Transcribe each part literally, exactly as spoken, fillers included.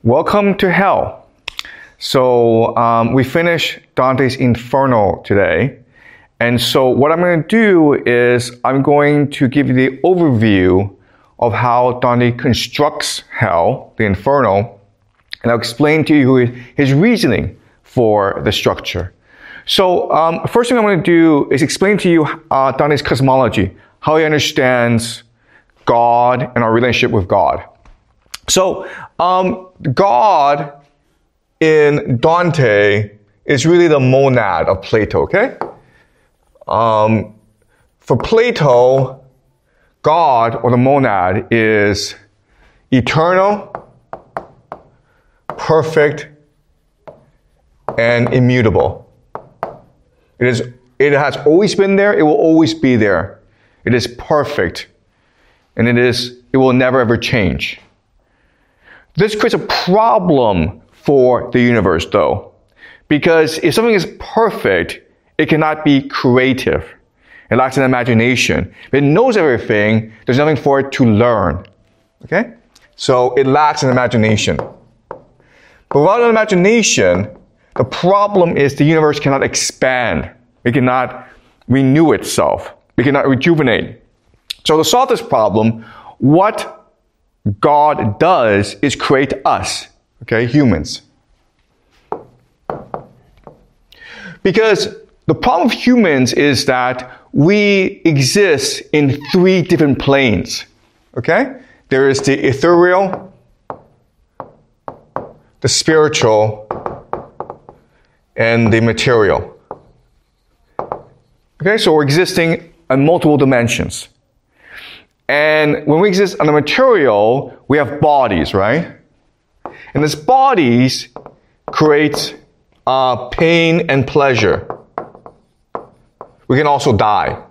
Welcome to hell. So um, we finished Dante's Inferno today. And so what I'm going to do is I'm going to give you the overview of how Dante constructs hell, the Inferno, and I'll explain to you his reasoning for the structure. So um, first thing I'm going to do is explain to you uh, Dante's cosmology, how he understands God and our relationship with God. So, um, God in Dante is really the monad of Plato, okay? Um, for Plato, God, or the monad, is eternal, perfect, and immutable. It is, it has always been there, it will always be there. It is perfect, and it is, it will never ever change. This creates a problem for the universe, though, because if something is perfect, it cannot be creative. It lacks an imagination. If it knows everything, there's nothing for it to learn. Okay? So it lacks an imagination. But without an imagination, the problem is the universe cannot expand. It cannot renew itself. It cannot rejuvenate. So to solve this problem, what God does is create us, okay, humans. Because the problem with humans is that we exist in three different planes, okay? There is the ethereal, the spiritual, and the material. Okay, so we're existing in multiple dimensions. And when we exist on the material, we have bodies, right? And these bodies create uh, pain and pleasure. We can also die.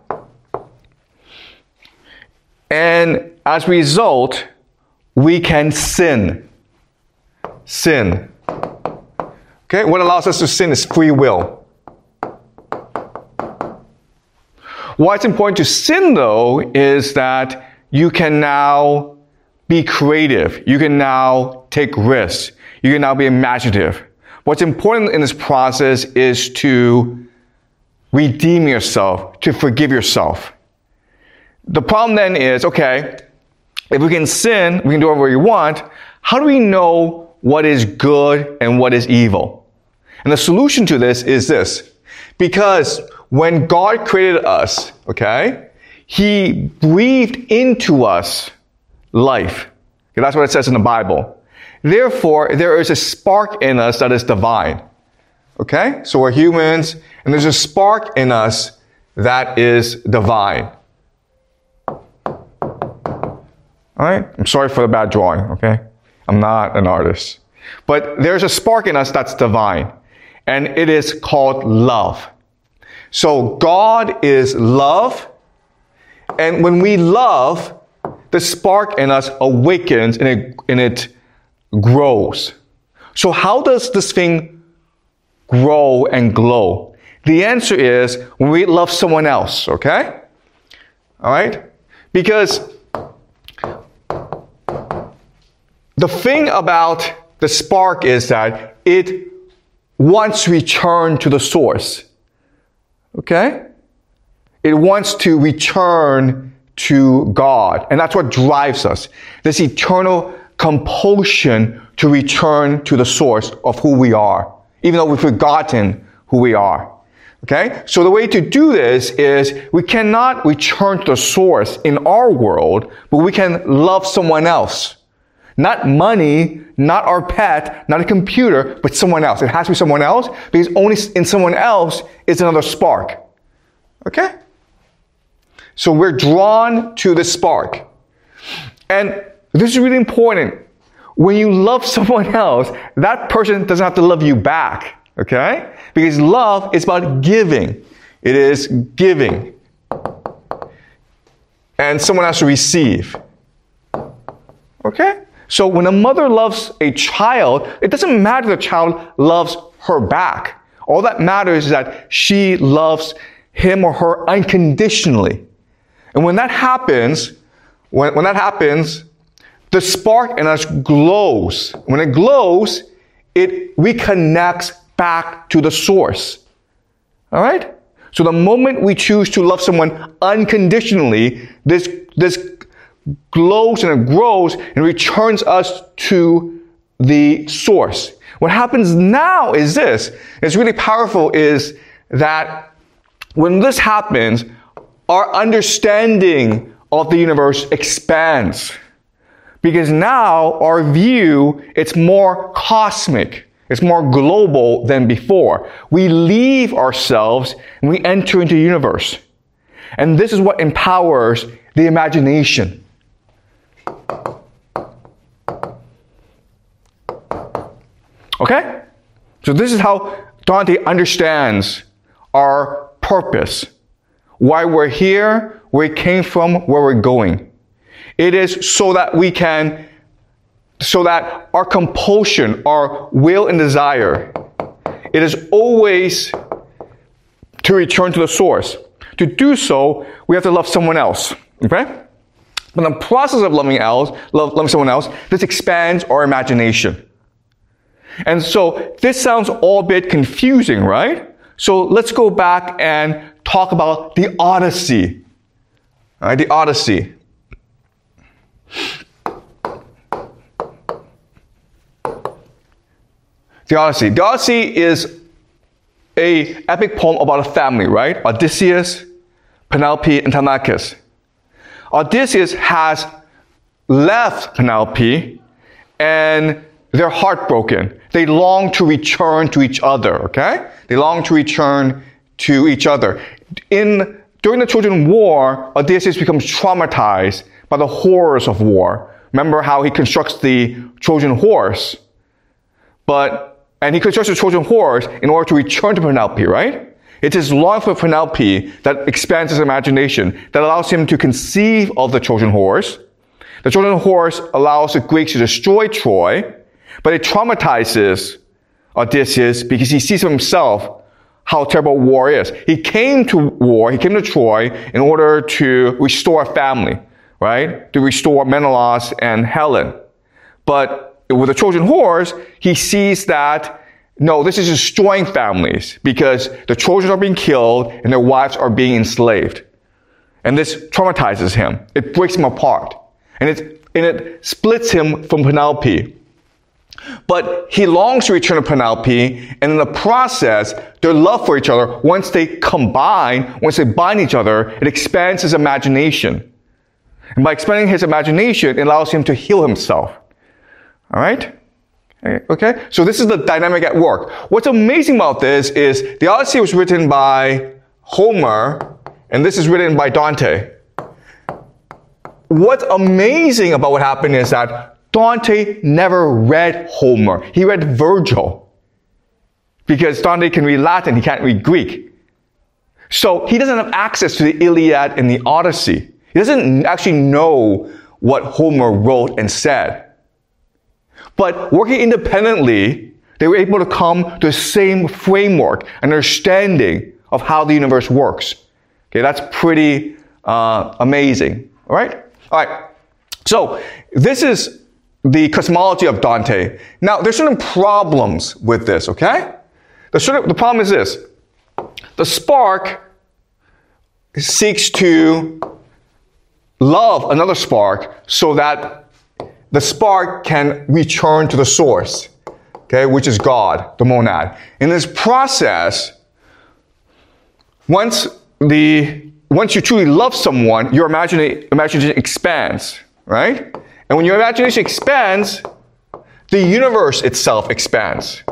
And as a result, we can sin. Sin. Okay, what allows us to sin is free will. Why it's important to sin, though, is that you can now be creative. You can now take risks. You can now be imaginative. What's important in this process is to redeem yourself, to forgive yourself. The problem then is, okay, if we can sin, we can do whatever we want, how do we know what is good and what is evil? And the solution to this is this. Because when God created us, okay, He breathed into us life. Okay, that's what it says in the Bible. Therefore, there is a spark in us that is divine. Okay? So we're humans, and there's a spark in us that is divine. Alright? I'm sorry for the bad drawing, okay? I'm not an artist. But there's a spark in us that's divine. And it is called love. So God is love. And when we love, the spark in us awakens and it, and it grows. So how does this thing grow and glow? The answer is when we love someone else, okay? All right? Because the thing about the spark is that it wants to return to the source. Okay? It wants to return to God. And that's what drives us. This eternal compulsion to return to the source of who we are, even though we've forgotten who we are. Okay? So the way to do this is we cannot return to the source in our world, but we can love someone else. Not money, not our pet, not a computer, but someone else. It has to be someone else because only in someone else is another spark. Okay? So we're drawn to the spark. And this is really important. When you love someone else, that person doesn't have to love you back. Okay? Because love is about giving. It is giving. And someone has to receive. Okay? So when a mother loves a child, it doesn't matter if the child loves her back. All that matters is that she loves him or her unconditionally. And when that happens, when, when that happens, the spark in us glows. When it glows, it reconnects back to the source. All right? So the moment we choose to love someone unconditionally, this, this glows and it grows and returns us to the source. What happens now is this. It's really powerful is that when this happens, our understanding of the universe expands. Because now our view, it's more cosmic. It's more global than before. We leave ourselves and we enter into the universe. And this is what empowers the imagination. Okay? So this is how Dante understands our purpose. Why we're here, where we came from, where we're going. It is so that we can, so that our compulsion, our will and desire, it is always to return to the source. To do so, we have to love someone else. Okay? But in the process of loving else, love, loving someone else, this expands our imagination. And so this sounds all a bit confusing, right? So let's go back and talk about the Odyssey. All right, the Odyssey. The Odyssey. The Odyssey is a epic poem about a family, right? Odysseus, Penelope, and Telemachus. Odysseus has left Penelope and they're heartbroken. They long to return to each other, okay? They long to return to each other. In, during the Trojan War, Odysseus becomes traumatized by the horrors of war. Remember how he constructs the Trojan horse? But, and he constructs the Trojan horse in order to return to Penelope, right? It's his love for Penelope that expands his imagination, that allows him to conceive of the Trojan horse. The Trojan horse allows the Greeks to destroy Troy, but it traumatizes Odysseus because he sees himself how terrible war is. He came to war, he came to Troy in order to restore a family, right? To restore Menelaus and Helen. But with the Trojan horse, he sees that, no, this is destroying families because the Trojans are being killed and their wives are being enslaved. And this traumatizes him. It breaks him apart. And it, and it splits him from Penelope. But he longs to return to Penelope, and in the process, their love for each other, once they combine, once they bind each other, it expands his imagination. And by expanding his imagination, it allows him to heal himself. All right? Okay? So this is the dynamic at work. What's amazing about this is the Odyssey was written by Homer, and this is written by Dante. What's amazing about what happened is that Dante never read Homer. He read Virgil. Because Dante can read Latin, he can't read Greek. So he doesn't have access to the Iliad and the Odyssey. He doesn't actually know what Homer wrote and said. But working independently, they were able to come to the same framework, understanding of how the universe works. Okay, that's pretty uh, amazing. All right? All right. So this is the cosmology of Dante. Now, there's certain problems with this, okay? The, sort of, the problem is this. The spark seeks to love another spark so that the spark can return to the source, okay, which is God, the monad. In this process, once the once you truly love someone, your imagination, imagination expands, right? And when your imagination expands, the universe itself expands.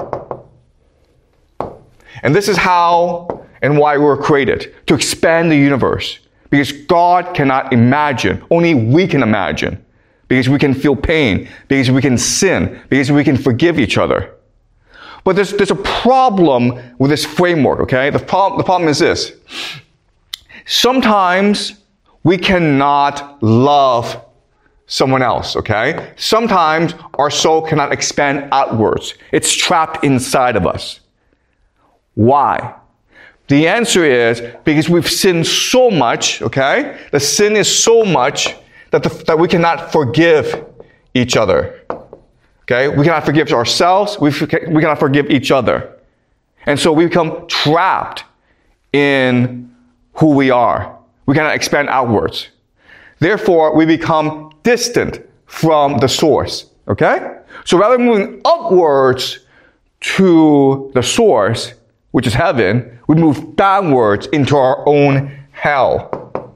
And this is how and why we were created, to expand the universe. Because God cannot imagine, only we can imagine. Because we can feel pain, because we can sin, because we can forgive each other. But there's, there's a problem with this framework, okay? The, prob- the problem is this. Sometimes we cannot love someone else, okay? Sometimes our soul cannot expand outwards. It's trapped inside of us. Why? The answer is because we've sinned so much, okay? The sin is so much that, the, that we cannot forgive each other. Okay? We cannot forgive ourselves. We, we cannot forgive each other. And so we become trapped in who we are. We cannot expand outwards. Therefore, we become distant from the source. Okay? So rather than moving upwards to the source, which is heaven, we move downwards into our own hell.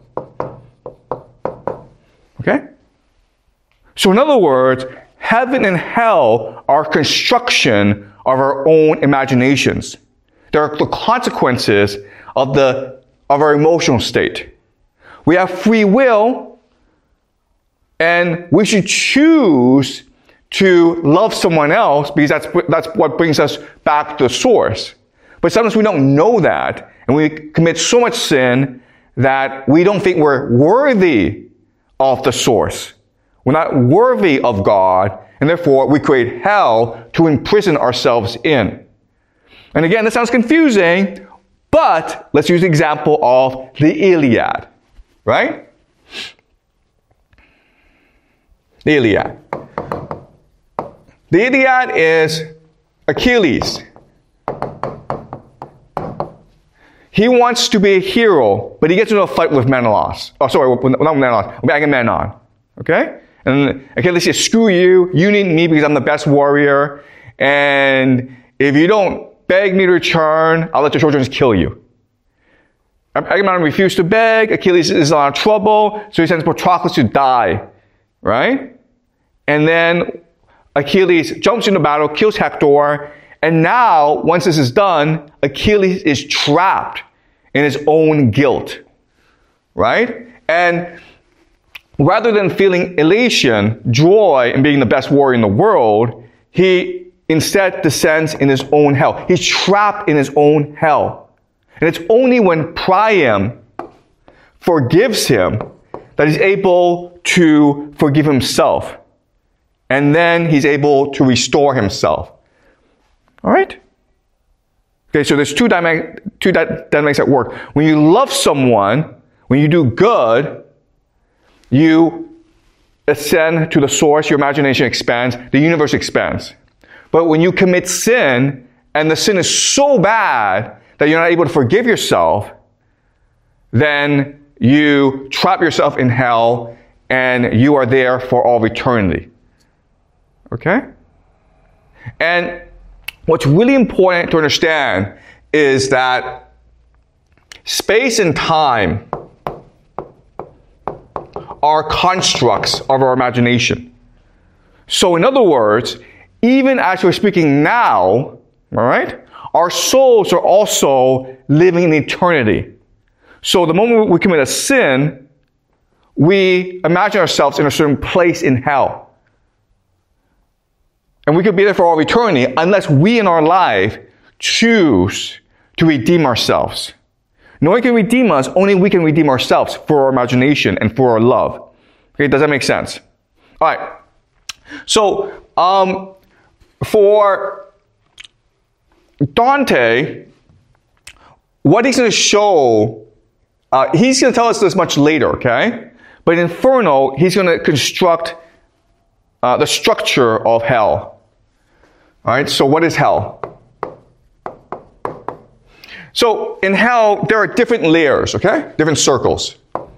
Okay? So in other words, heaven and hell are a construction of our own imaginations. They are the consequences of the of our emotional state. We have free will, and we should choose to love someone else because that's that's what brings us back to the source. But sometimes we don't know that, and we commit so much sin that we don't think we're worthy of the source. We're not worthy of God, and therefore we create hell to imprison ourselves in. And again, this sounds confusing, but let's use the example of the Iliad, right? The Iliad. The Iliad is Achilles. He wants to be a hero, but he gets into a fight with Menelaus. Oh, sorry, not Menelaus, with Agamemnon. Okay? And Achilles says, screw you, you need me because I'm the best warrior, and if you don't beg me to return, I'll let the Trojans kill you. Agamemnon refused to beg, Achilles is in a lot of trouble, so he sends Patroclus to die. Right? And then Achilles jumps into battle, kills Hector, and now, once this is done, Achilles is trapped in his own guilt. Right? And rather than feeling elation, joy, and being the best warrior in the world, he instead descends in his own hell. He's trapped in his own hell. And it's only when Priam forgives him that he's able to forgive himself. And then he's able to restore himself. All right? Okay, so there's two, dynamic, two dynamics at work. When you love someone, when you do good, you ascend to the source, your imagination expands, the universe expands. But when you commit sin, and the sin is so bad that you're not able to forgive yourself, then you trap yourself in hell, and you are there for all eternity. Okay? And what's really important to understand is that space and time are constructs of our imagination. So in other words, even as we're speaking now, all right, our souls are also living in eternity. So the moment we commit a sin, we imagine ourselves in a certain place in hell. And we could be there for all eternity unless we in our life choose to redeem ourselves. No one can redeem us, only we can redeem ourselves for our imagination and for our love. Okay, does that make sense? All right. So, um, for Dante, what he's going to show, uh, he's going to tell us this much later, okay? But in Inferno, he's going to construct uh, the structure of hell. All right, so what is hell? So in hell, there are different layers, okay? Different circles.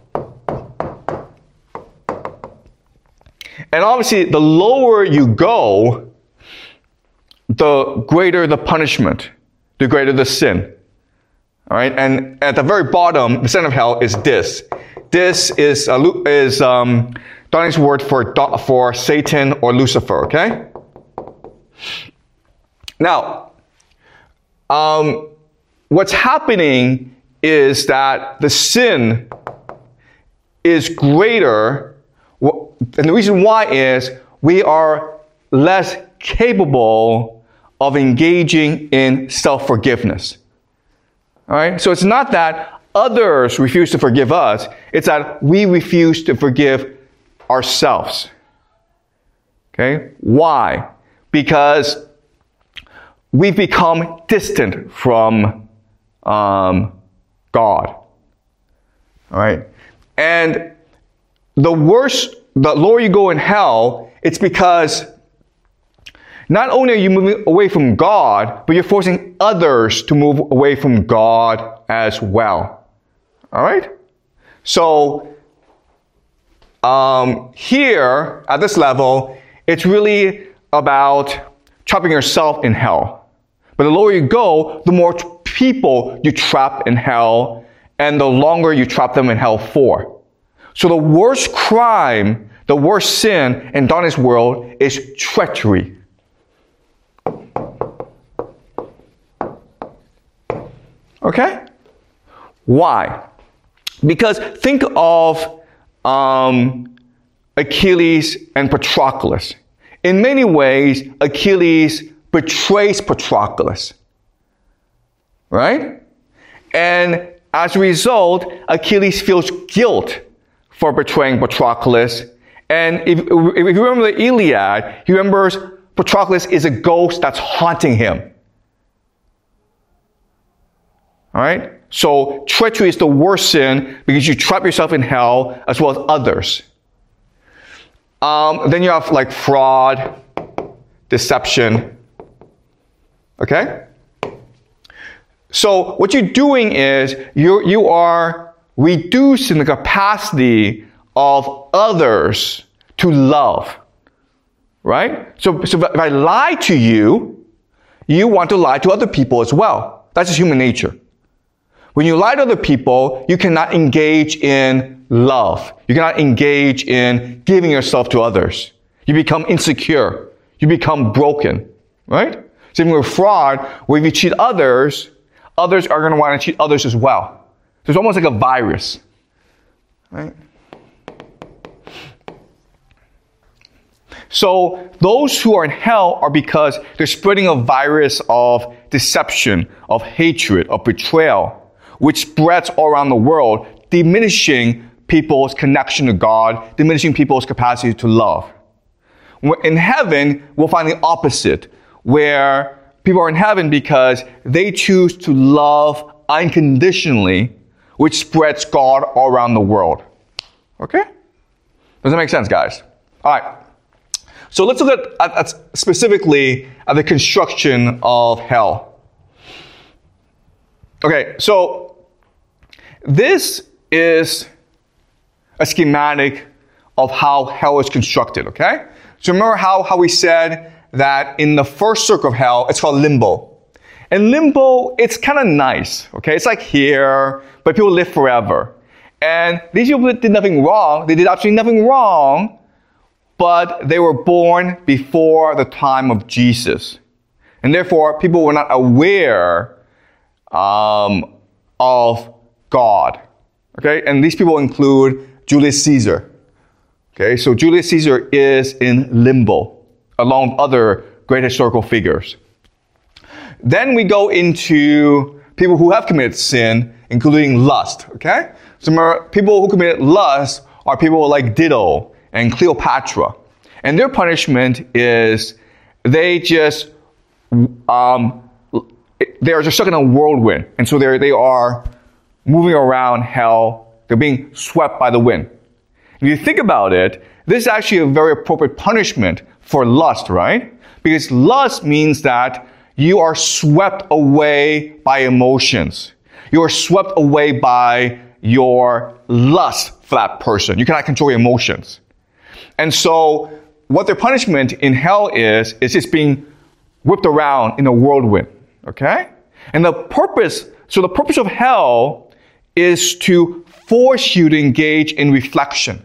And obviously, the lower you go, the greater the punishment, the greater the sin. All right, and at the very bottom, the center of hell is this. This is uh, is um, Dante's word for for Satan or Lucifer. Okay. Now, um, what's happening is that the sin is greater, and the reason why is we are less capable of engaging in self-forgiveness. All right? So it's not that others refuse to forgive us, it's that we refuse to forgive ourselves. Okay? Why? Because we've become distant from um, God. All right? And the worse, the lower you go in hell It's because not only are you moving away from God, but you're forcing others to move away from God as well. All right? So, um, here, at this level, it's really about trapping yourself in hell. But the lower you go, the more t- people you trap in hell, and the longer you trap them in hell for. So the worst crime, the worst sin in Dante's world is treachery. Okay? Why? Because think of um, Achilles and Patroclus. In many ways, Achilles betrays Patroclus. Right? And as a result, Achilles feels guilt for betraying Patroclus. And if, if you remember the Iliad, he remembers Patroclus is a ghost that's haunting him. All right? So treachery is the worst sin because you trap yourself in hell as well as others. Um, then you have like fraud, deception. Okay? So what you're doing is you you are reducing the capacity of others to love. Right? So, so if I lie to you, you want to lie to other people as well. That's just human nature. When you lie to other people, you cannot engage in love. You cannot engage in giving yourself to others. You become insecure. You become broken. Right? Same with fraud, where if you cheat others, others are going to want to cheat others as well. So it's almost like a virus. Right? So those who are in hell are because they're spreading a virus of deception, of hatred, of betrayal, which spreads all around the world, diminishing people's connection to God, diminishing people's capacity to love. In heaven, we'll find the opposite, where people are in heaven because they choose to love unconditionally, which spreads God all around the world. Okay? Does that make sense, guys? All right. So let's look at, at, at specifically at the construction of hell. Okay, so this is a schematic of how hell is constructed, okay? So remember how, how we said that in the first circle of hell, it's called limbo. And limbo, it's kind of nice, okay? It's like here, but people live forever. And these people did nothing wrong. They did absolutely nothing wrong, but they were born before the time of Jesus. And therefore, people were not aware um, of God. Okay? And these people include Julius Caesar. Okay? So Julius Caesar is in limbo, along with other great historical figures. Then we go into people who have committed sin, including lust. Okay? So remember, people who committed lust are people like Dido and Cleopatra. And their punishment is they just, um, they are just stuck in a whirlwind. And so they they are moving around hell. They're being swept by the wind. If you think about it, this is actually a very appropriate punishment for lust, right? Because lust means that you are swept away by emotions. You are swept away by your lust for that person. You cannot control your emotions. And so what their punishment in hell is, is just being whipped around in a whirlwind. Okay? And the purpose, so the purpose of hell is to force you to engage in reflection.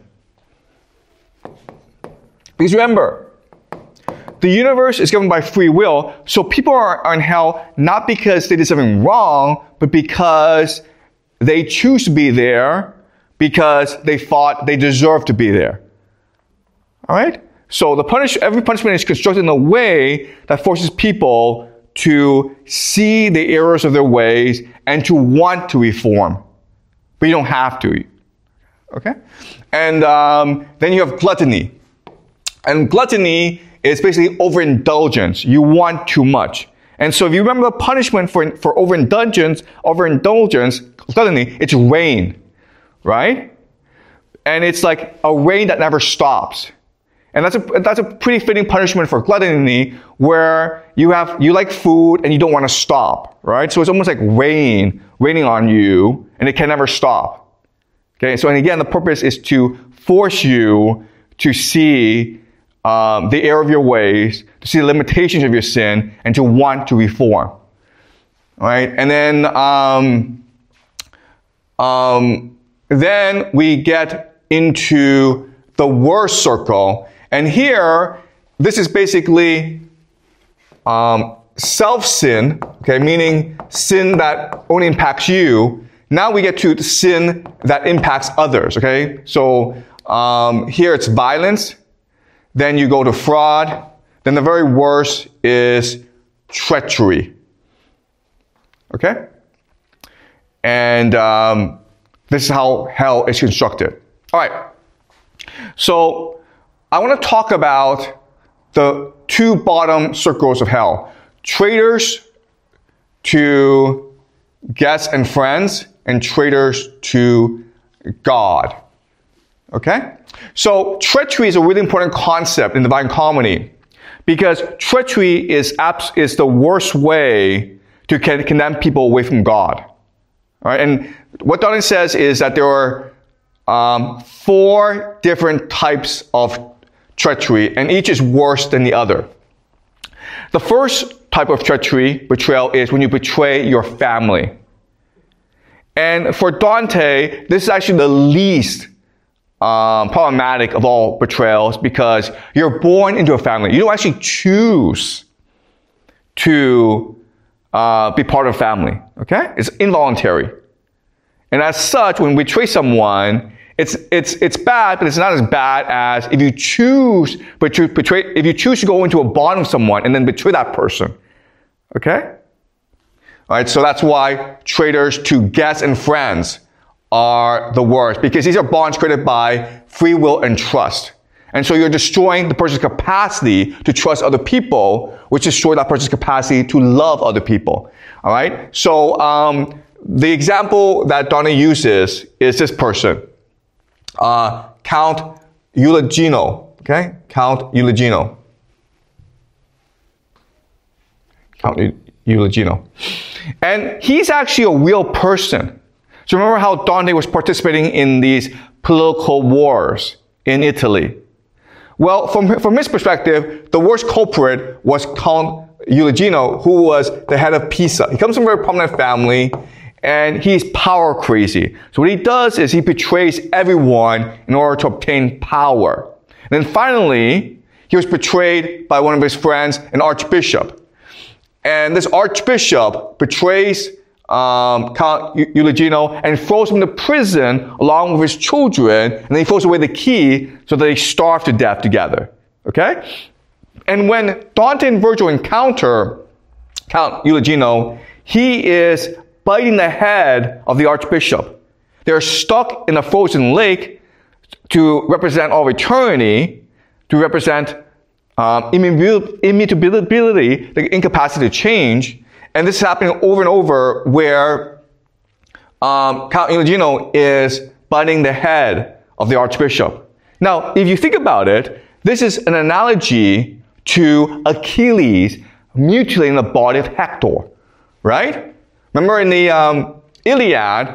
Because remember, the universe is governed by free will, so people are, are in hell not because they did something wrong, but because they choose to be there because they thought they deserved to be there. All right? So the punish, every punishment is constructed in a way that forces people to see the errors of their ways and to want to reform. But you don't have to. Okay? And um, then you have gluttony. And gluttony is basically overindulgence. You want too much. And so if you remember the punishment for, for overindulgence, overindulgence, gluttony, it's rain. Right? And it's like a rain that never stops. And that's a, that's a pretty fitting punishment for gluttony, where you have, you like food and you don't want to stop, right? So it's almost like rain, raining on you, and it can never stop. Okay, so and again, the purpose is to force you to see um, the error of your ways, to see the limitations of your sin, and to want to reform. All right, and then um, um, then we get into the worst circle, and here this is basically um, self-sin. Okay, meaning sin that only impacts you. Now we get to the sin that impacts others. Okay, so um, here it's violence. Then you go to fraud. Then the very worst is treachery. Okay? And um, this is how hell is constructed. All right. So I want to talk about the two bottom circles of hell. Traitors to guests and friends, and traitors to God. Okay? So treachery is a really important concept in Divine Comedy, because treachery is abs- is the worst way to condemn people away from God. All right? And what Dante says is that there are um, four different types of treachery, and each is worse than the other. The first type of treachery, betrayal, is when you betray your family. And for Dante, this is actually the least um, problematic of all betrayals, because you're born into a family. You don't actually choose to uh, be part of a family. Okay? It's involuntary. And as such, when we betray someone, it's it's it's bad, but it's not as bad as if you choose betray, betray if you choose to go into a bond with someone and then betray that person. Okay? All right, so that's why traitors to guests and friends are the worst, because these are bonds created by free will and trust. And so you're destroying the person's capacity to trust other people, which destroys that person's capacity to love other people. All right? So um, the example that Dante uses is this person, uh, Count Euligino. Okay? Count Euligino. Count Euligino. And he's actually a real person. So remember how Dante was participating in these political wars in Italy? Well, from, from his perspective, the worst culprit was Count Euligino, who was the head of Pisa. He comes from a very prominent family, and he's power crazy. So what he does is he betrays everyone in order to obtain power. And then finally, he was betrayed by one of his friends, an archbishop. And this archbishop betrays um, Count Euligino and throws him to prison along with his children, and then he throws away the key so that they starve to death together. Okay? And when Dante and Virgil encounter Count Euligino, he is biting the head of the archbishop. They're stuck in a frozen lake to represent all eternity, to represent Um, immutability, the incapacity to change. And this is happening over and over, where um, Count Euligino is biting the head of the archbishop. Now, if you think about it, this is an analogy to Achilles mutilating the body of Hector, right? Remember in the um, Iliad,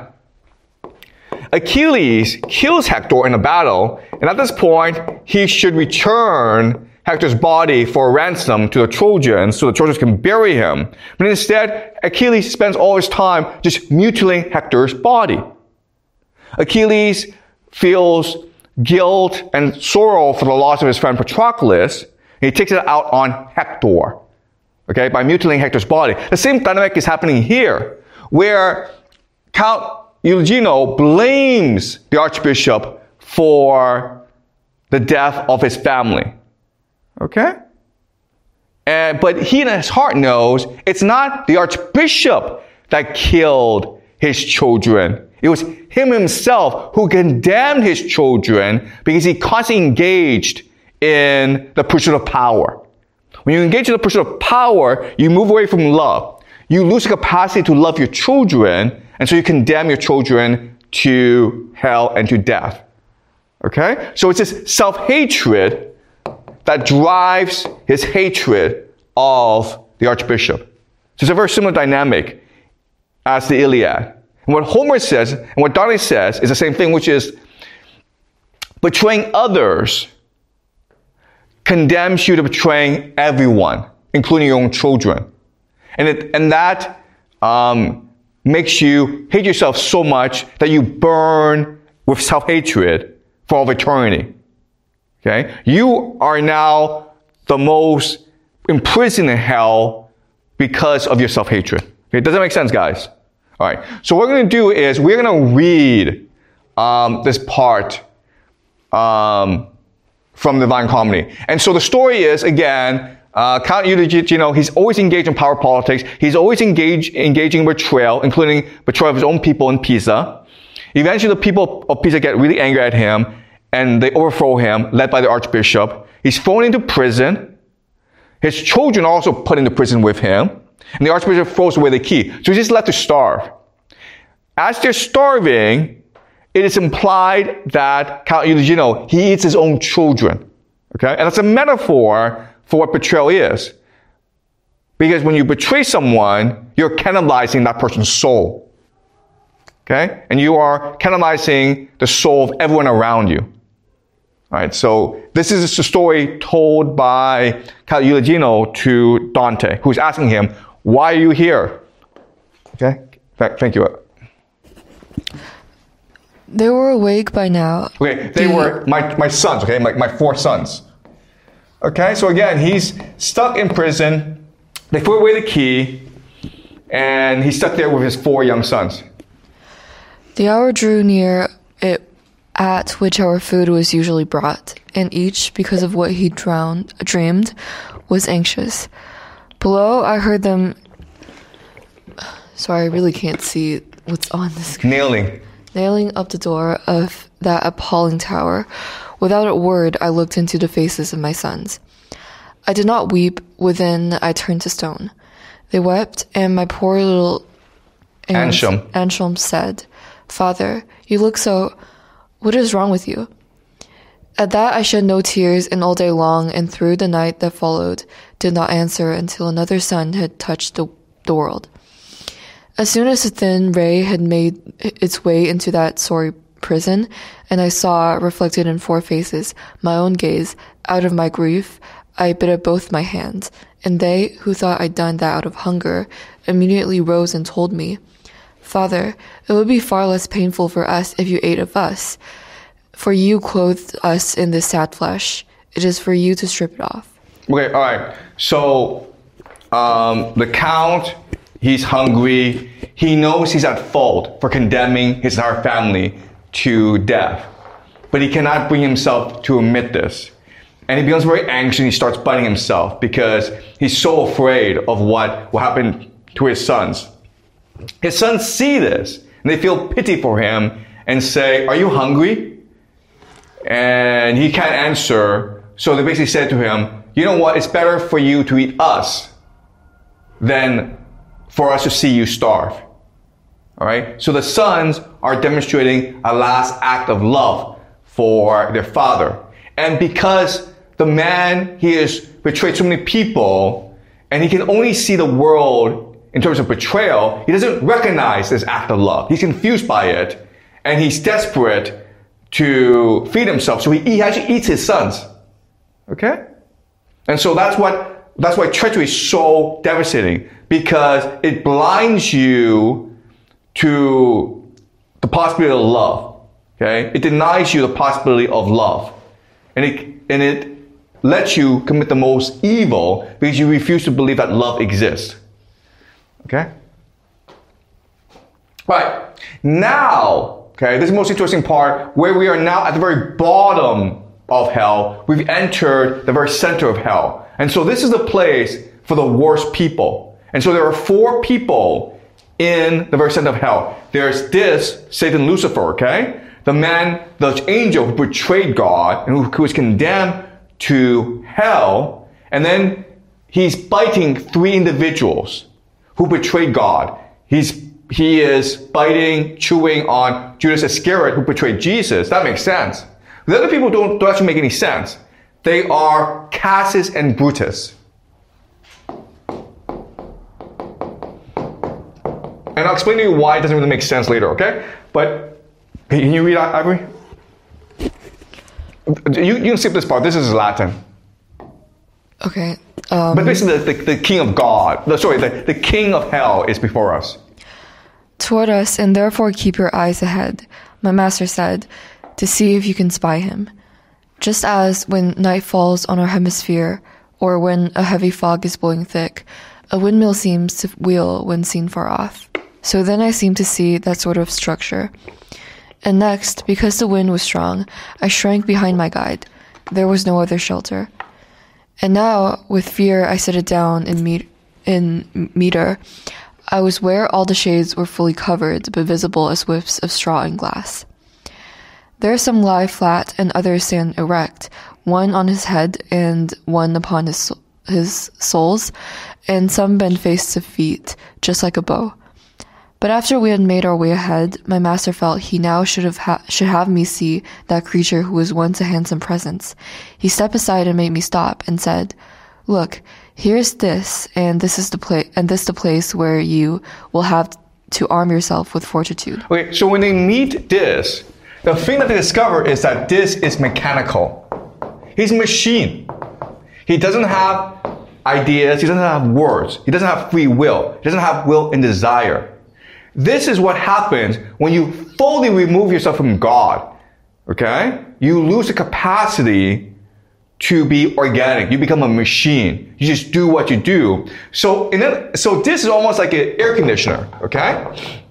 Achilles kills Hector in a battle, and at this point, he should return Hector's body for ransom to the Trojans so the Trojans can bury him. But instead, Achilles spends all his time just mutilating Hector's body. Achilles feels guilt and sorrow for the loss of his friend Patroclus, and he takes it out on Hector, okay, by mutilating Hector's body. The same dynamic is happening here, where Count Euligino blames the archbishop for the death of his family. Okay? And, but he in his heart knows it's not the archbishop that killed his children. It was him himself who condemned his children because he constantly engaged in the pursuit of power. When you engage in the pursuit of power, you move away from love. You lose the capacity to love your children, and so you condemn your children to hell and to death. Okay? So it's this self-hatred that drives his hatred of the archbishop. So it's a very similar dynamic as the Iliad. And what Homer says and what Dante says is the same thing, which is betraying others condemns you to betraying everyone, including your own children. And, it, and that um, makes you hate yourself so much that you burn with self-hatred for all of eternity. Okay? You are now the most imprisoned in hell because of your self-hatred. Okay? Does that make sense, guys? All right. So what we're going to do is we're going to read um, this part um, from the Divine Comedy. And so the story is, again, uh, Count Eugene, he's always engaged in power politics. He's always engaged, engaging in betrayal, including betrayal of his own people in Pisa. Eventually, the people of Pisa get really angry at him, and they overthrow him, led by the archbishop. He's thrown into prison. His children are also put into prison with him. And the archbishop throws away the key. So he's just left to starve. As they're starving, it is implied that Count Eugene, he eats his own children. Okay? And that's a metaphor for what betrayal is. Because when you betray someone, you're cannibalizing that person's soul. Okay? And you are cannibalizing the soul of everyone around you. All right, so this is a story told by Count Eugene to Dante, who's asking him, why are you here? Okay, Th- thank you. They were awake by now. Okay, they the... were my, my sons, okay, my, my four sons. Okay, so again, he's stuck in prison. They threw away the key, and he's stuck there with his four young sons. The hour drew near it at which our food was usually brought, and each, because of what he drowned, dreamed, was anxious. Below, I heard them... Sorry, I really can't see what's on the screen. Nailing. Nailing up the door of that appalling tower. Without a word, I looked into the faces of my sons. I did not weep. Within, I turned to stone. They wept, and my poor little... Anselm. Anselm said, Father, you look so... What is wrong with you? At that I shed no tears, and all day long and through the night that followed did not answer until another sun had touched the, the world. As soon as the thin ray had made its way into that sorry prison, and I saw, reflected in four faces, my own gaze, out of my grief, I bit at both my hands, and they, who thought I'd done that out of hunger, immediately rose and told me, Father, it would be far less painful for us if you ate of us. For you clothed us in this sad flesh. It is for you to strip it off. Okay, all right. So, um, the Count, he's hungry. He knows he's at fault for condemning his entire family to death. But he cannot bring himself to admit this. And he becomes very anxious and he starts biting himself because he's so afraid of what will happen to his sons. His sons see this, and they feel pity for him and say, are you hungry? And he can't answer, so they basically said to him, you know what, it's better for you to eat us than for us to see you starve. All right? So the sons are demonstrating a last act of love for their father. And because the man, he has betrayed so many people, and he can only see the world in terms of betrayal, he doesn't recognize this act of love. He's confused by it, and he's desperate to feed himself. So he, he actually eats his sons. Okay? And so that's what, that's why treachery is so devastating, because it blinds you to the possibility of love. Okay? It denies you the possibility of love. And it, and it lets you commit the most evil because you refuse to believe that love exists. Okay? Right. Now, okay, this is the most interesting part, where we are now at the very bottom of hell. We've entered the very center of hell. And so this is the place for the worst people. And so there are four people in the very center of hell. There's this, Satan Lucifer, okay? The man, the angel who betrayed God and who, who was condemned to hell. And then he's biting three individuals who betrayed God. He's, he is biting, chewing on Judas Iscariot, who betrayed Jesus. That makes sense. The other people don't, don't actually make any sense. They are Cassius and Brutus. And I'll explain to you why it doesn't really make sense later, okay? But can you read that, Ivory? You, you can skip this part. This is Latin. Okay. Um, but basically, the, the, the king of God, the, sorry, the, the king of hell is before us. Toward us, and therefore keep your eyes ahead, my master said, to see if you can spy him. Just as when night falls on our hemisphere, or when a heavy fog is blowing thick, a windmill seems to wheel when seen far off. So then I seemed to see that sort of structure. And next, because the wind was strong, I shrank behind my guide. There was no other shelter. And now, with fear, I set it down in, me- in meter. I was where all the shades were fully covered, but visible as wisps of straw and glass. There some lie flat, and others stand erect, one on his head, and one upon his his soles, and some bend face to feet, just like a bow. But after we had made our way ahead, my master felt he now should have ha- should have me see that creature who was once a handsome presence. He stepped aside and made me stop, and said, "Look, here's this, and this is the pla- and this the place where you will have to arm yourself with fortitude." Okay, so when they meet this, the thing that they discover is that this is mechanical. He's a machine. He doesn't have ideas. He doesn't have words. He doesn't have free will. He doesn't have will and desire. This is what happens when you fully remove yourself from God. Okay? You lose the capacity to be organic. You become a machine. You just do what you do. So, in it, so this is almost like an air conditioner. Okay?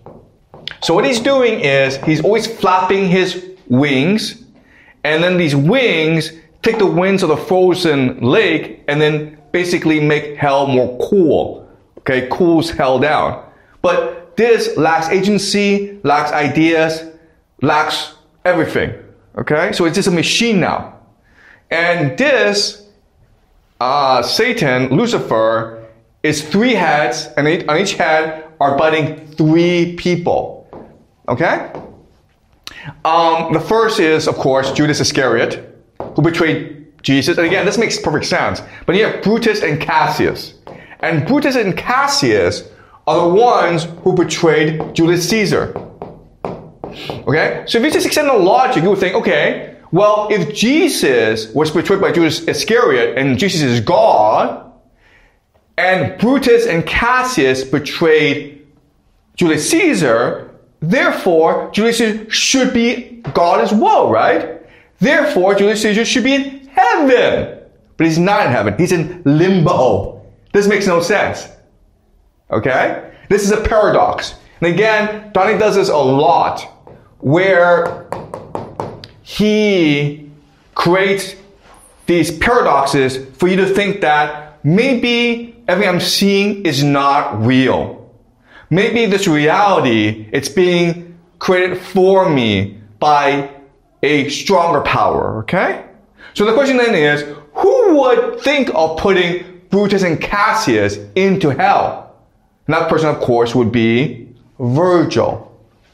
So what he's doing is he's always flapping his wings, and then these wings take the winds of the frozen lake and then basically make hell more cool. Okay? Cools hell down. But this lacks agency, lacks ideas, lacks everything. Okay? So it's just a machine now. And this, uh, Satan, Lucifer, is three heads, and on each head are budding three people. Okay? Um, the first is, of course, Judas Iscariot, who betrayed Jesus. And again, this makes perfect sense. But you have Brutus and Cassius. And Brutus and Cassius are the ones who betrayed Julius Caesar. Okay? So if you just extend the logic, you would think, okay, well, if Jesus was betrayed by Judas Iscariot and Jesus is God, and Brutus and Cassius betrayed Julius Caesar, therefore, Julius Caesar should be God as well, right? Therefore, Julius Caesar should be in heaven. But he's not in heaven. He's in limbo. This makes no sense. Okay? This is a paradox. And again, Donnie does this a lot, where he creates these paradoxes for you to think that maybe everything I'm seeing is not real. Maybe this reality, it's being created for me by a stronger power, okay? So the question then is, who would think of putting Brutus and Cassius into hell? And that person, of course, would be Virgil.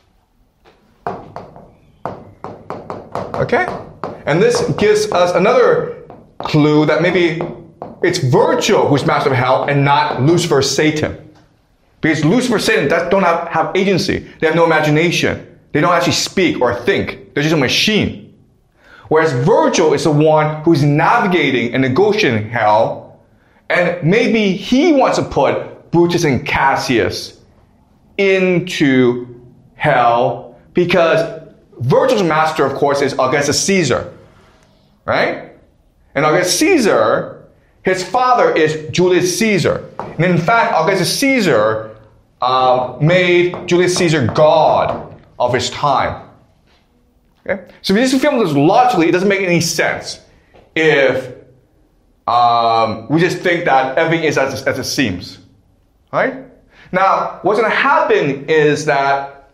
Okay? And this gives us another clue that maybe it's Virgil who's master of hell and not Lucifer, Satan. Because Lucifer, Satan don't have, have agency. They have no imagination. They don't actually speak or think. They're just a machine. Whereas Virgil is the one who's navigating and negotiating hell. And maybe he wants to put Brutus and Cassius into hell because Virgil's master, of course, is Augustus Caesar. Right? And Augustus Caesar, his father is Julius Caesar. And in fact, Augustus Caesar uh, made Julius Caesar god of his time. Okay? So if you just feel this logically, it doesn't make any sense if um, we just think that everything is as, as it seems. Right? Now, what's going to happen is that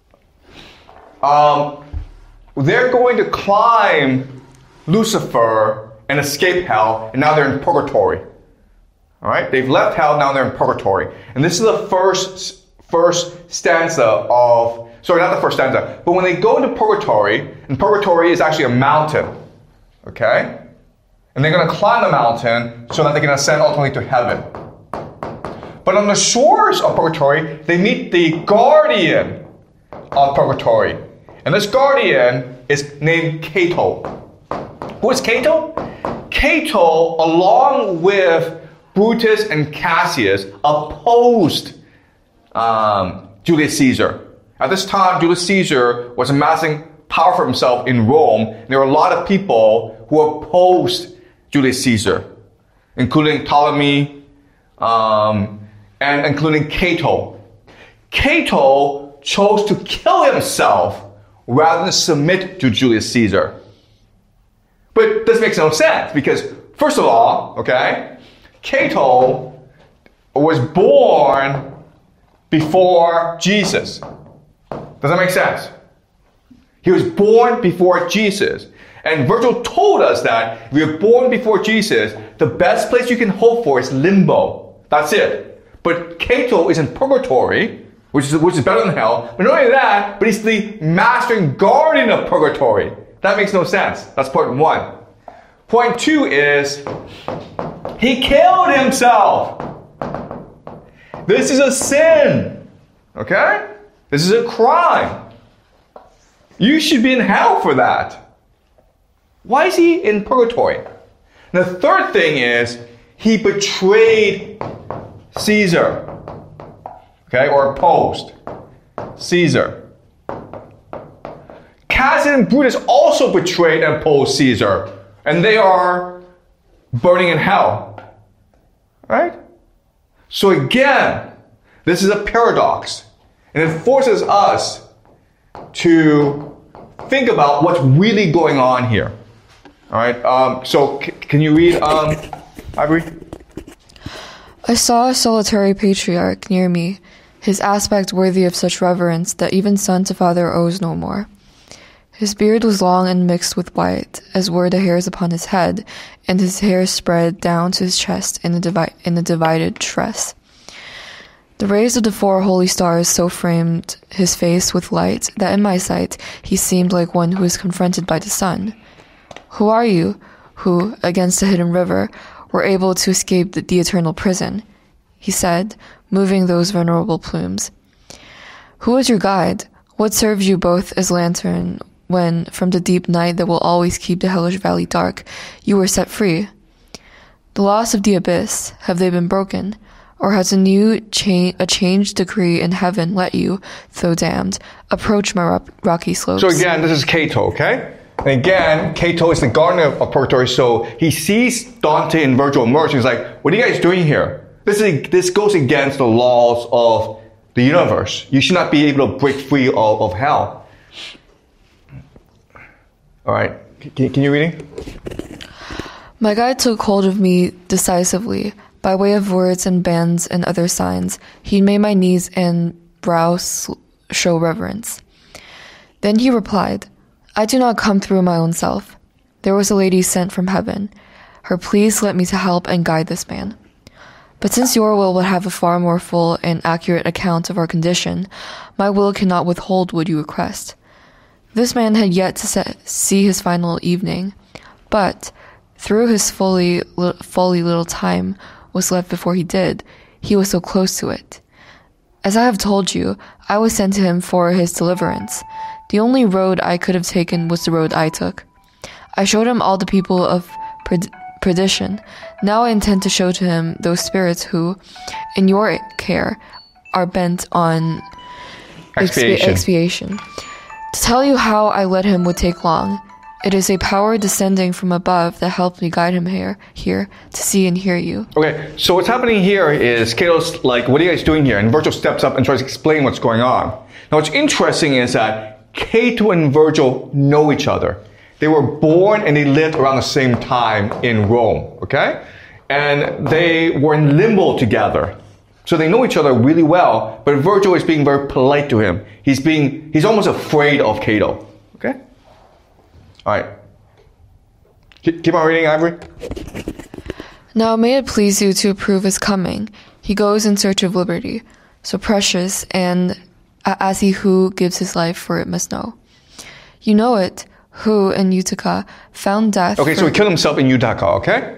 um, they're going to climb Lucifer and escape hell, and now they're in purgatory. All right? They've left hell, now they're in purgatory. And this is the first first stanza of, sorry, not the first stanza, but when they go into purgatory, and purgatory is actually a mountain, okay? And they're going to climb the mountain so that they can ascend ultimately to heaven. But on the shores of purgatory, they meet the guardian of purgatory. And this guardian is named Cato. Who is Cato? Cato, along with Brutus and Cassius, opposed um, Julius Caesar. At this time, Julius Caesar was amassing power for himself in Rome. There were a lot of people who opposed Julius Caesar, including Ptolemy, um, and including Cato. Cato chose to kill himself rather than submit to Julius Caesar. But this makes no sense because, first of all, okay, Cato was born before Jesus. Does that make sense? He was born before Jesus. And Virgil told us that if you're born before Jesus, the best place you can hope for is limbo. That's it. But Cato is in purgatory, which is, which is better than hell. But not only that, but he's the master and guardian of purgatory. That makes no sense. That's point one. Point two is, he killed himself. This is a sin. Okay? This is a crime. You should be in hell for that. Why is he in purgatory? And the third thing is, he betrayed Caesar. Okay? Or opposed Caesar. Cassius and Brutus also betrayed and opposed Caesar. And they are burning in hell. Right? So again, this is a paradox. And it forces us to think about what's really going on here. All right. Um, so c- can you read, um, Ivory? I saw a solitary patriarch near me, his aspect worthy of such reverence that even son to father owes no more. His beard was long and mixed with white, as were the hairs upon his head, and his hair spread down to his chest in a, divi- in a divided tress. The rays of the four holy stars so framed his face with light that in my sight he seemed like one who is confronted by the sun. Who are you, who, against the hidden river, were able to escape the, the eternal prison? He said, moving those venerable plumes. Who is your guide? What serves you both as lantern when, from the deep night that will always keep the hellish valley dark, you were set free? The laws of the abyss, have they been broken? Or has a new cha- a changed decree in heaven let you, though damned, approach my ro- rocky slopes? So again, this is Cato, okay? And again, Cato is the guardian of, of purgatory, so he sees Dante and Virgil emerge, and he's like, what are you guys doing here? This is this goes against the laws of the universe. You should not be able to break free of, of hell. All right, can, can you read it? My guide took hold of me decisively. By way of words and bands and other signs, he made my knees and brow show reverence. Then he replied, I do not come through my own self. There was a lady sent from heaven. Her pleas led me to help and guide this man. But since your will would have a far more full and accurate account of our condition, my will cannot withhold what you request. This man had yet to set, see his final evening, but through his fully, fully little time was left before he did, he was so close to it. As I have told you, I was sent to him for his deliverance. The only road I could have taken was the road I took. I showed him all the people of pred- perdition. Now I intend to show to him those spirits who, in your care, are bent on expiation. Expi- expiation. To tell you how I led him would take long. It is a power descending from above that helped me guide him here, here to see and hear you. Okay, so what's happening here is Cato's like, what are you guys doing here? And Virgil steps up and tries to explain what's going on. Now what's interesting is that Cato and Virgil know each other. They were born and they lived around the same time in Rome, okay? And they were in limbo together. So they know each other really well, but Virgil is being very polite to him. He's being, he's almost afraid of Cato, okay? All right. Keep on reading, Ivory. Now may it please you to approve his coming. He goes in search of liberty, so precious, and as he who gives his life for it must know. You know it, who in Utica found death. Okay, for, so he killed himself in Utica, okay?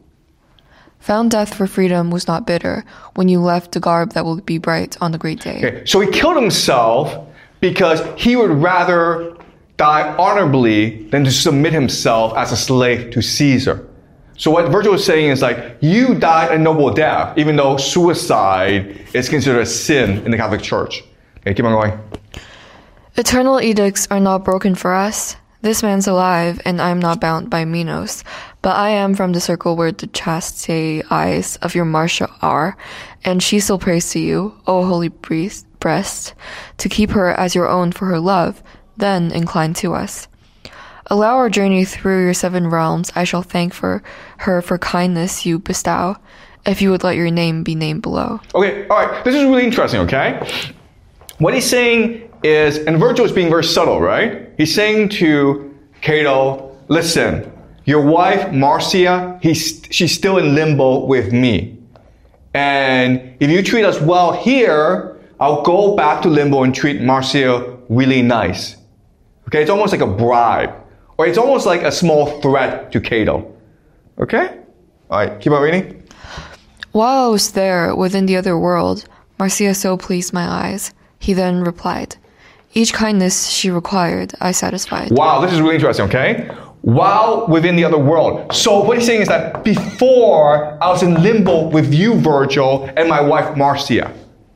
Found death for freedom was not bitter when you left the garb that will be bright on the great day. Okay, so he killed himself because he would rather die honorably than to submit himself as a slave to Caesar. So what Virgil is saying is like, you died a noble death, even though suicide is considered a sin in the Catholic Church. Okay, keep on going. Eternal edicts are not broken for us. This man's alive, and I am not bound by Minos, but I am from the circle where the chaste eyes of your Marcia are, and she still prays to you, O holy breast, to keep her as your own for her love, then incline to us. Allow our journey through your seven realms. I shall thank for her for kindness you bestow, if you would let your name be named below. Okay, all right, this is really interesting, okay? What he's saying is, and Virgil is being very subtle, right? He's saying to Cato, listen, your wife, Marcia, he's, she's still in limbo with me. And if you treat us well here, I'll go back to limbo and treat Marcia really nice. Okay, it's almost like a bribe. Or it's almost like a small threat to Cato. Okay? All right, keep on reading. While I was there within the other world, Marcia so pleased my eyes. He then replied, each kindness she required, I satisfied. Wow, this is really interesting, okay? While within the other world. So what he's saying is that before I was in limbo with you, Virgil, and my wife, Marcia.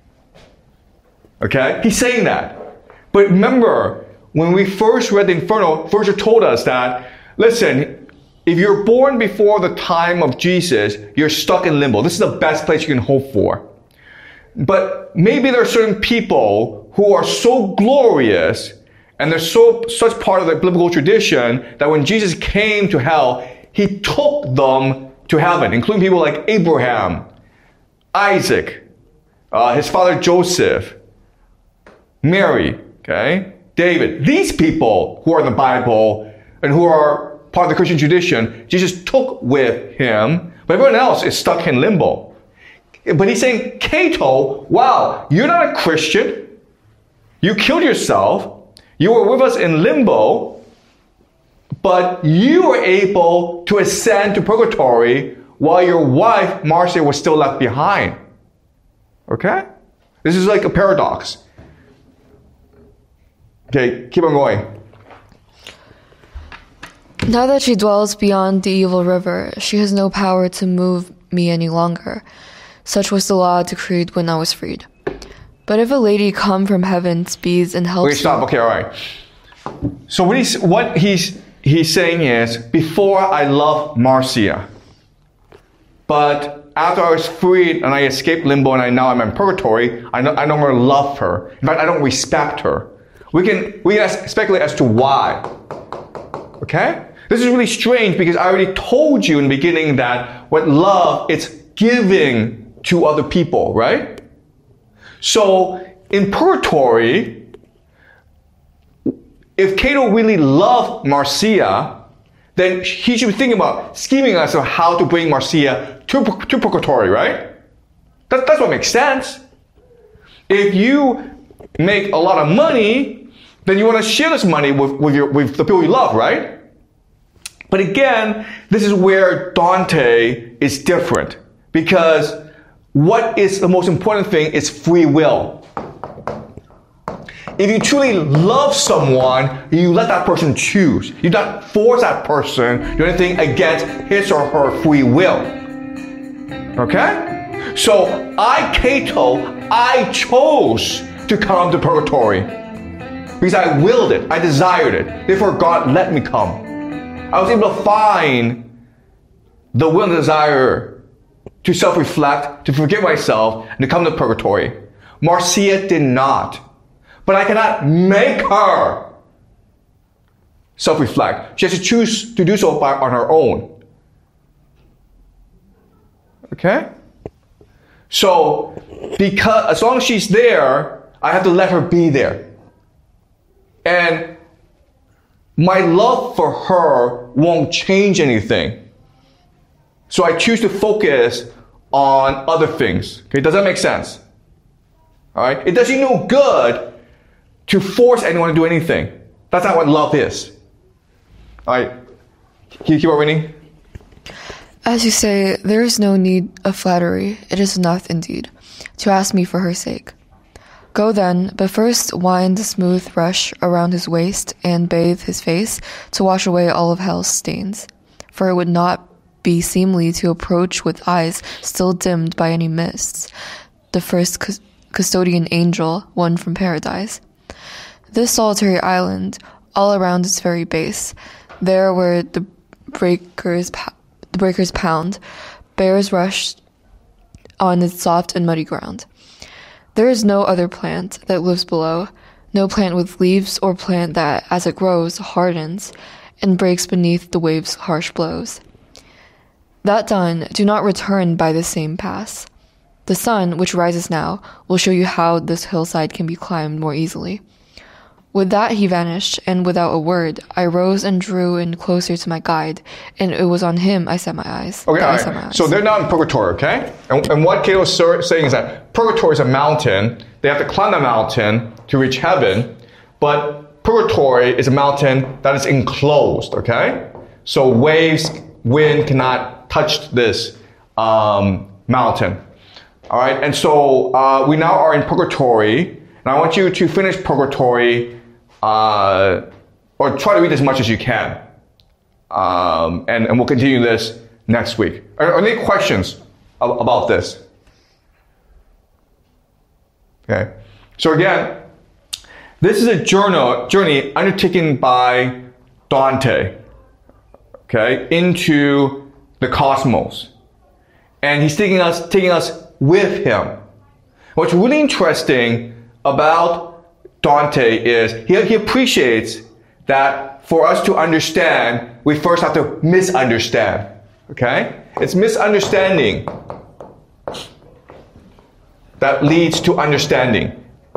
Okay? He's saying that. But remember, when we first read the Inferno, Virgil told us that, listen, if you're born before the time of Jesus, you're stuck in limbo. This is the best place you can hope for. But maybe there are certain people who are so glorious and they're so such part of the biblical tradition that when Jesus came to hell, he took them to heaven, including people like Abraham, Isaac, uh, his father Joseph, Mary, okay, David. These people who are in the Bible and who are part of the Christian tradition, Jesus took with him, but everyone else is stuck in limbo. But he's saying, Cato, wow, you're not a Christian. You killed yourself. You were with us in limbo, but you were able to ascend to purgatory while your wife, Marcia, was still left behind. Okay? This is like a paradox. Okay, keep on going. Now that she dwells beyond the evil river, she has no power to move me any longer. Such was the law decreed when I was freed. But if a lady come from heaven speeds and helps... Wait, stop. Okay, all right. So what he's, what he's, he's saying is, before I loved Marcia, but after I was freed and I escaped limbo and I now I'm in purgatory, I no, I no longer love her. In fact, I don't respect her. We can, we can speculate as to why. Okay? This is really strange because I already told you in the beginning that what love, it's giving to other people, right? So in purgatory, if Cato really loved Marcia, then he should be thinking about scheming as to how to bring Marcia to, to purgatory, right? That, that's what makes sense. If you make a lot of money, then you want to share this money with, with, your, with the people you love, right? But again, this is where Dante is different. Because what is the most important thing is free will. If you truly love someone, you let that person choose. You don't force that person to do anything against his or her free will. Okay? So I, Cato, I chose to come to purgatory. Because I willed it. I desired it. Therefore, God let me come. I was able to find the will and desire to self-reflect, to forgive myself, and to come to purgatory. Marcia did not. But I cannot make her self-reflect. She has to choose to do so by, on her own. Okay? So, because as long as she's there, I have to let her be there. And my love for her won't change anything. So I choose to focus on other things. Okay, does that make sense? All right? It does you no good to force anyone to do anything. That's not what love is. All right. Can you keep on reading? As you say, there is no need of flattery. It is enough, indeed, to ask me for her sake. Go then, but first wind the smooth rush around his waist and bathe his face to wash away all of hell's stains. For it would not be seemly to approach with eyes still dimmed by any mists, the first cu- custodian angel, one from paradise. This solitary island, all around its very base, there where the breakers, po- the breakers pound, bears rush on its soft and muddy ground. There is no other plant that lives below, no plant with leaves or plant that, as it grows, hardens and breaks beneath the waves' harsh blows. That done, do not return by the same pass. The sun, which rises now, will show you how this hillside can be climbed more easily. With that he vanished, and without a word, I rose and drew in closer to my guide, and it was on him I set my eyes. Okay, I all set my right. eyes. So they're not in purgatory, okay? And, and what Cato is ser- saying is that purgatory is a mountain. They have to climb the mountain to reach heaven, but purgatory is a mountain that is enclosed, okay? So waves, wind cannot touch this um, mountain. All right, and so uh, we now are in purgatory, and I want you to finish purgatory, uh, or try to read as much as you can. Um, and, and we'll continue this next week. Are, are there any questions ab- about this? Okay, so again, this is a journal, journey undertaken by Dante, okay, into the cosmos. And he's taking us, taking us with him. What's really interesting about Dante is he, he appreciates that for us to understand, we first have to misunderstand. Okay? It's misunderstanding that leads to understanding.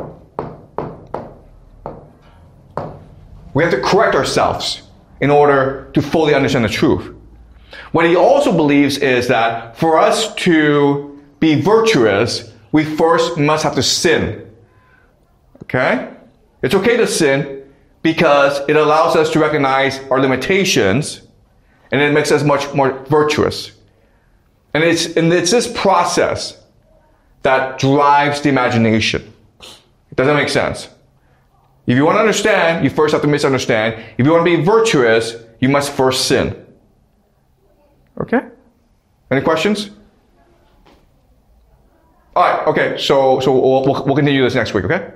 We have to correct ourselves in order to fully understand the truth. What he also believes is that for us to be virtuous, we first must have to sin. Okay? It's okay to sin because it allows us to recognize our limitations and it makes us much more virtuous. And it's, and it's this process that drives the imagination. Does that make sense? If you want to understand, you first have to misunderstand. If you want to be virtuous, you must first sin. Okay? Any questions? All right, okay, so, so we'll, we'll continue this next week, okay?